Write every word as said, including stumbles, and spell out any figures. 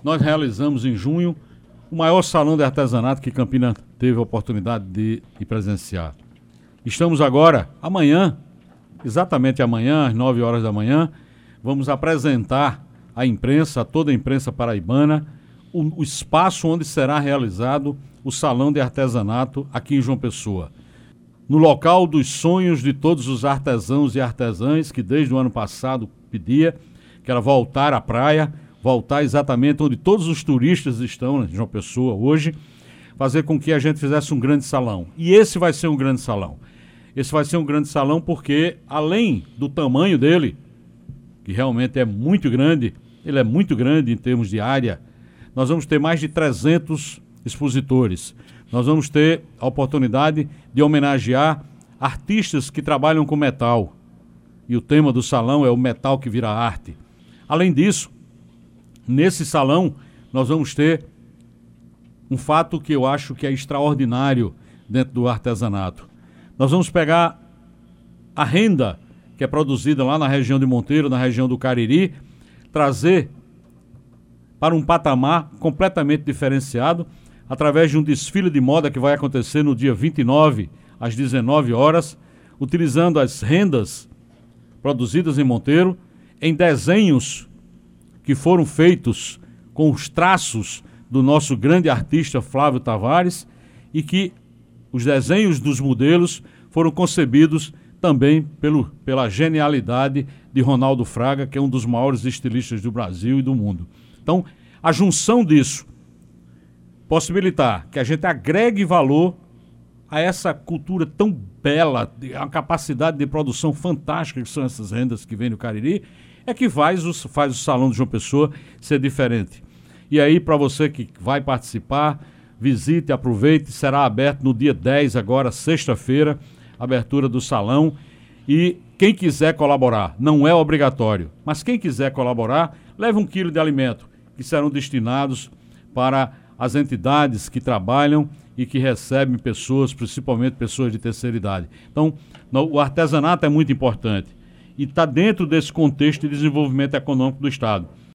nós realizamos em junho o maior salão de artesanato que Campina teve a oportunidade de, de presenciar. Estamos agora, amanhã, exatamente amanhã, às nove horas da manhã, vamos apresentar à imprensa, a toda a imprensa paraibana, o, o espaço onde será realizado o Salão de Artesanato aqui em João Pessoa. No local dos sonhos de todos os artesãos e artesãs que desde o ano passado pedia, que era voltar à praia, voltar exatamente onde todos os turistas estão em João Pessoa hoje, fazer com que a gente fizesse um grande salão. E esse vai ser um grande salão. Esse vai ser um grande salão porque, além do tamanho dele, que realmente é muito grande, ele é muito grande em termos de área, nós vamos ter mais de trezentos expositores. Nós vamos ter a oportunidade de homenagear artistas que trabalham com metal. E o tema do salão é o metal que vira arte. Além disso, nesse salão, nós vamos ter um fato que eu acho que é extraordinário dentro do artesanato. Nós vamos pegar a renda que é produzida lá na região de Monteiro, na região do Cariri, trazer para um patamar completamente diferenciado, através de um desfile de moda que vai acontecer no dia vinte e nove, às dezenove horas, utilizando as rendas produzidas em Monteiro, em desenhos que foram feitos com os traços do nosso grande artista Flávio Tavares e que os desenhos dos modelos foram concebidos também pelo, pela genialidade de Ronaldo Fraga, que é um dos maiores estilistas do Brasil e do mundo. Então, a junção disso, possibilitar que a gente agregue valor a essa cultura tão bela, a capacidade de produção fantástica que são essas rendas que vêm do Cariri, é que faz o, faz o Salão de João Pessoa ser diferente. E aí, para você que vai participar, visite, aproveite, será aberto no dia dez, agora, sexta-feira, abertura do salão. E quem quiser colaborar, não é obrigatório, mas quem quiser colaborar, leve um quilo de alimento, que serão destinados para as entidades que trabalham e que recebem pessoas, principalmente pessoas de terceira idade. Então, no, o artesanato é muito importante e está dentro desse contexto de desenvolvimento econômico do Estado.